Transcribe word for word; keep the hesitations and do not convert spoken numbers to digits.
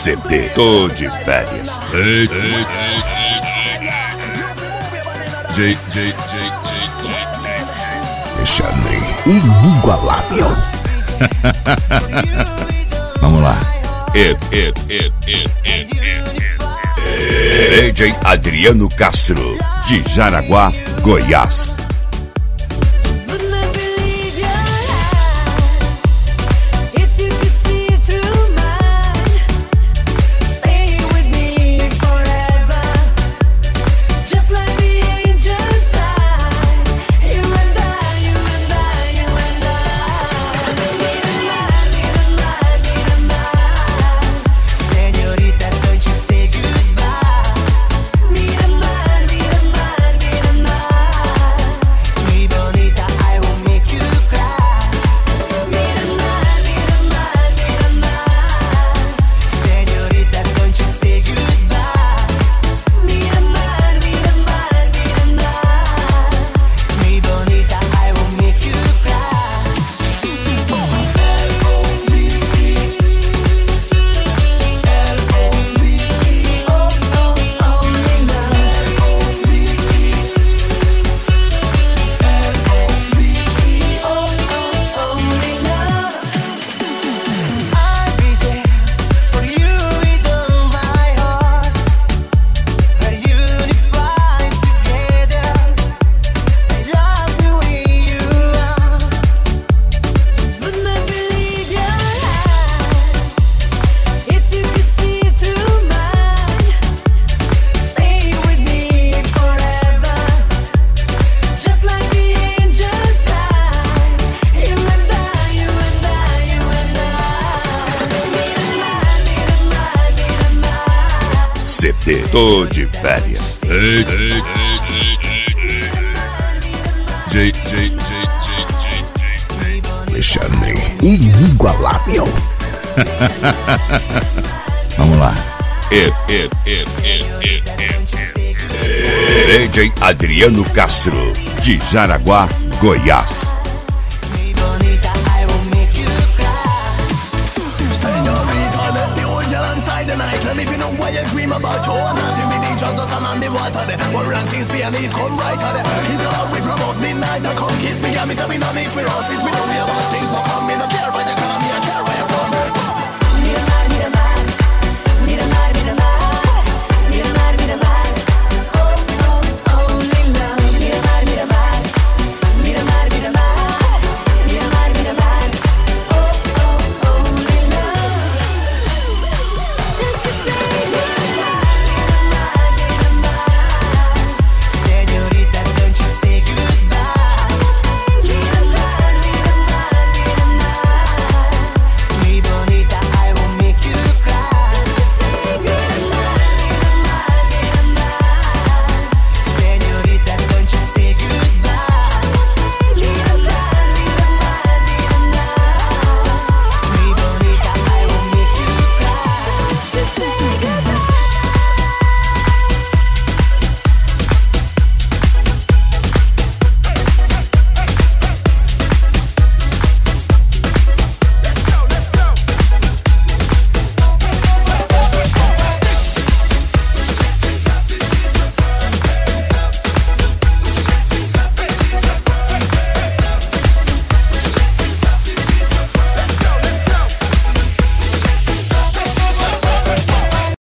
C D, tô de férias. Ei, ei, ei, ei, J, J, J, Alexandre, inigualável. Vamos lá. Ed, Ed, Ed, Ed, Ed, Ed. D J Adriano Castro, de Jaraguá, Goiás. C D, tô de férias. Ei, ei, ei, ei, J, J, J, J, Alexandre, inigualável. Vamos lá. Ed, Ed, Ed, Ed, Ed, Ed. D J Adriano Castro, de Jaraguá, Goiás. Let me know what you dream about. Oh, nothing we need just sun on the water. One run seems be a need come right. It's all we promote midnight. Come kiss me, got me, so we don't need for us. We know we